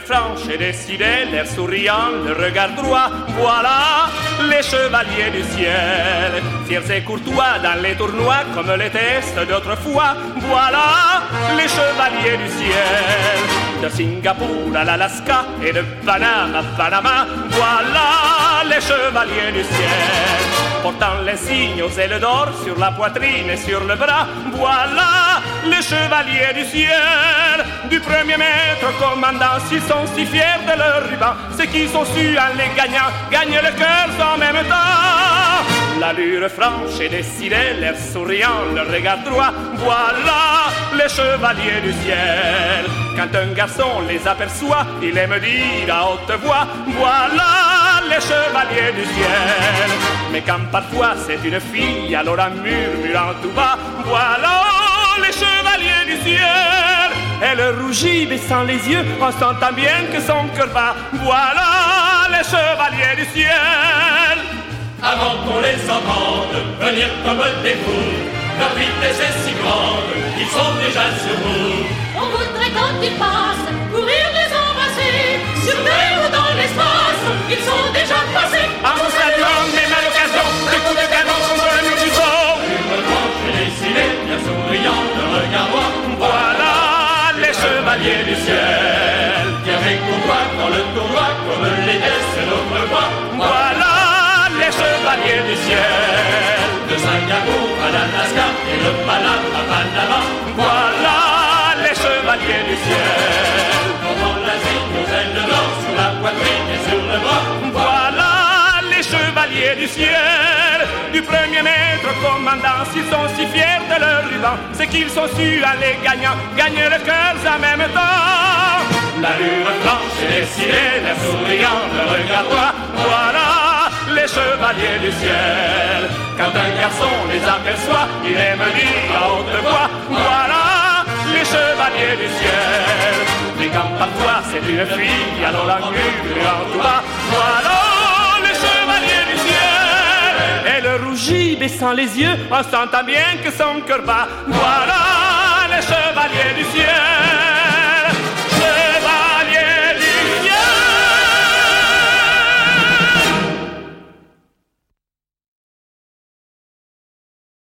franche et décidée, l'air souriant, le regard droit. Voilà les chevaliers du ciel, fiers et courtois dans les tournois comme les tests d'autrefois. Voilà les chevaliers du ciel, de Singapour à l'Alaska et de Panama à Panama. Voilà les chevaliers du ciel, portant les signes aux ailes d'or sur la poitrine et sur le bras. Voilà les chevaliers du ciel, du premier maître au commandant, s'ils sont si fiers de leur ruban, c'est qu'ils sont su en les gagnant, gagner le cœur en même temps. L'allure franche et décidée, l'air souriant, le regard droit. Voilà les chevaliers du ciel, quand un garçon les aperçoit, il aime dire à haute voix. Voilà les chevaliers du ciel, mais quand parfois c'est une fille, alors en murmurant tout bas. Voilà les chevaliers du ciel, elle rougit baissant les yeux en sentant bien que son cœur bat. Voilà les chevaliers du ciel. Avant qu'on les entende venir comme des fous, leur vitesse est si grande, ils sont déjà sur nous. On voudrait quand ils passent courir les embrasser, sur terre ou dans l'espace, ils sont déjà passés. En vous saluant même à l'occasion, des coups de canon contre le mur du zoo. Une franche et décidée, bien souriant, le regard droit. Voilà les chevaliers du ciel, fiers et courtois dans le tournoi comme les tests d'autrefois. Voilà les chevaliers du ciel, de Singapour à l'Alaska et de Panama à Panama. voilà les chevaliers du ciel, Portant l'Asie aux ailes d'or sur la poitrine et sur le bras. voilà les chevaliers du ciel, du premier maître au commandant, s'ils sont si fiers de leur ruban, c'est qu'ils sont su en les gagnant, gagner le cœur en même temps. L'allure franche et décidée, l'air souriant, le regard droit. Voilà les chevaliers du ciel, quand un garçon les aperçoit, il aime dire à haute voix. Voilà les chevaliers du ciel, mais quand parfois c'est une fille, alors la murmure en tout bas. Voilà les chevaliers du ciel, elle rougit baissant les yeux en sentant bien que son cœur bat. Voilà les chevaliers du ciel.